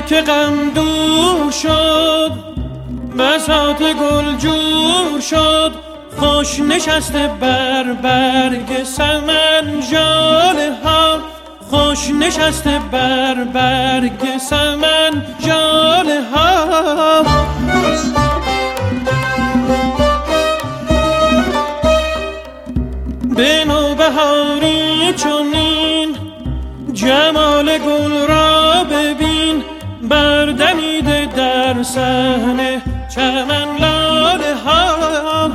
که غم دور شد، بساط گل جور شد، خوش نشسته بر برگ سمن ژاله ها، خوش نشسته بر برگ سمن ژاله ها. به نوبهاری چنین جمال گل را ببین، بردمیده در صحن چمن لاله ها.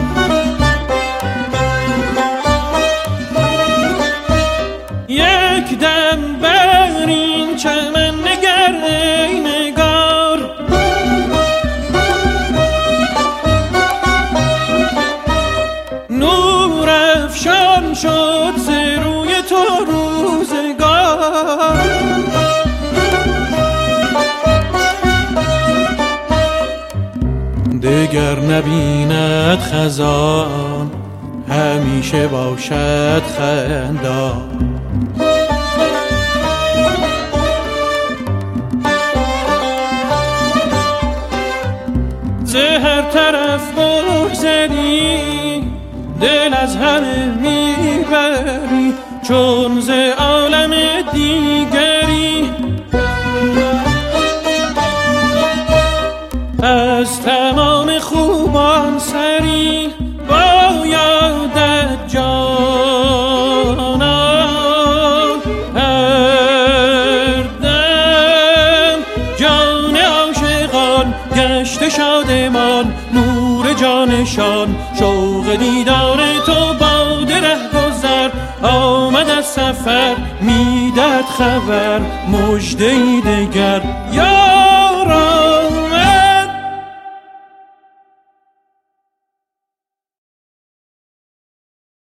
یک دم بر این چمن نگر ای نگار، نور افشان شد ز روی تو روزگار. دگر نبیند خزان، همیشه باشد خندان. ز هر طرف بگذری، دل از همه میبری، چون ز عالم دیگری. از تمام خوبان سری بایدت جانان، هر دم جان عاشقان گشته شادمان، نور جانشان شوق دیدار تو. باد رهگذر آمد از سفر، میدهد خبر مژده‌ای دگر. یا